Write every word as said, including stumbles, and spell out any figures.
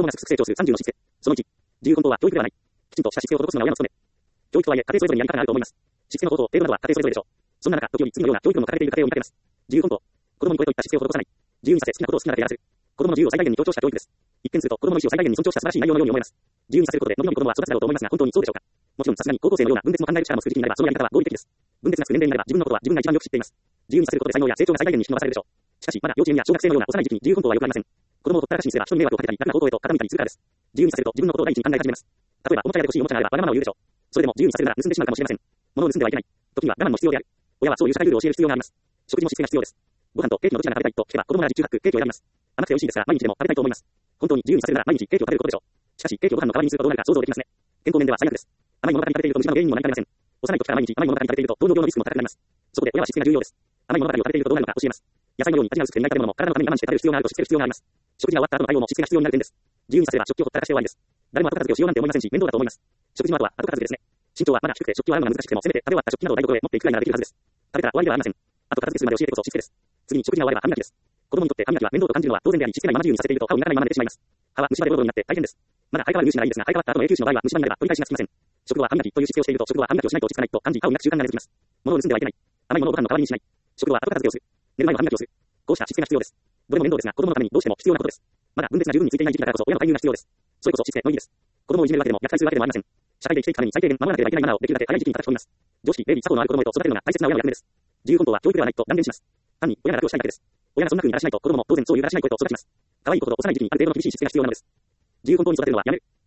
供がすくすく成長するさんじゅうのしつけ。そのいち、自由奔放は教育ではない。きちんとしたしつけを施すのが親の務め。教育とはいえ、家庭それぞれにやり方があると思います。しつけの方法、程度などは家庭それぞれでしょう。そんな中、時折次のような教育論を掲げている家庭を見かけます。自由奔放。子供にこれといったしつけを施さない。自由にさせ好きなことを好きなだけやらせる。子供の自由を最大限に強調した教育です。一見すると子供の意思を最大限に尊重した素晴らしい内容のように思えます。自由にさせることでのびのび子供は育つだろうと思いますが、本当にそうでしょうか。もちろんさすがに高校生のような分別も考える力も作る時期になればそのやり方は合理的です。分別なく年齢になれば自分のことは自分が一番よく知っています。自由にさせることで才能や成長が最大限に引き伸ばされるでしょう。しかしまだ幼稚園や小学生のような幼い時期に自由奔放は良くありません。子供をほったらかしにすれば人に迷惑をかけたり楽な方向へと傾いたりするからです。自由にさせると自分のことを第一に考え始めます。例えばおもちゃやれて欲しいおもちゃがあればわがままを言うでしょう。それでも自由にさせるなら盗んでしまうかもしれません。物を盗んではいけない。時には我慢も必要である。親はそういう社会ルールを教える必要があります。食事もしつけが必要です。ご飯とケーキのどちらが食べたいと聞けば子供なら十中八九ケーキを選びます。甘くて美味しいですから毎日でも食べたいと思います。本当に自由にさせるなら毎日ケーキを食べることでしょう。しかしケーキをご飯の代わりにするとどうなるか想像できますね。健康面では最悪です。甘いものばかり食べていると虫歯の原因にもなりかねません。幼い時から毎日甘いものばかり食べていると糖尿病のリスクも高くなります。そこで親はしつけが重要です。甘いものばかりを食べているとどうなるのか教えます。野菜のように味が薄くて苦い食べ物も体のために我慢して食べる必要があると知っている必要があります。食事が終わった後の対応もしつけが必要になる点です。自由にさせれば食器をほったらかして終わりです。誰も後片付けをしようなんて思いませんし面倒だと思います。食事の後は後片付けですね。身長はまだ低くて食器を洗うのが難しくてもせめて食べ終わった食器などを台所へ持っていくくらいならできるはずです。食べたら終わりではありません。後片付けするまで教えてこそしつけです。次に食事が終われば歯磨きです。子供にとって歯磨きは面倒と感じるのは当然であり、しつけないまま自由にさせていると歯を磨かないまま寝てしまいます。歯は虫歯でボロボロになって大変です。まだ生え変わる粒子ならいいですが、生え変わった後の永久歯の場合は虫歯になれば取り返しがつきません。食後は歯磨きというしつけをしていると食後は歯磨きをしないと落ち着かないと感じ歯を磨く習慣が根付きます。物を盗んではいけない。甘いものをご飯の代わりにしない。食後は後片付けをする。寝る前は歯磨きをする。こうしたしつけが必要です。どれも面倒ですが、子供のためにどうしても必要なことです。まだ分別が十分についていない時期だからこそ親の介入が必要です。それこそしつけの意味です。子供をいじめるわけでも虐待するわけでもありません。社会で生きていくために最低限守らなければいけないマナーをできるだけ早い時期に叩き込みます。常識、礼儀、作法のある子供へと育てるのが大切な親の役目です。自由奔放は教育ではないと断言します。単に親が楽をしたいだけです。親がそんな風にやらしないと子供も当然そういうやらしない声と育ちます。可愛い子ほど幼い時期にある程度の厳しいしつけが必要なのです。自由奔放に育てるのはやめる。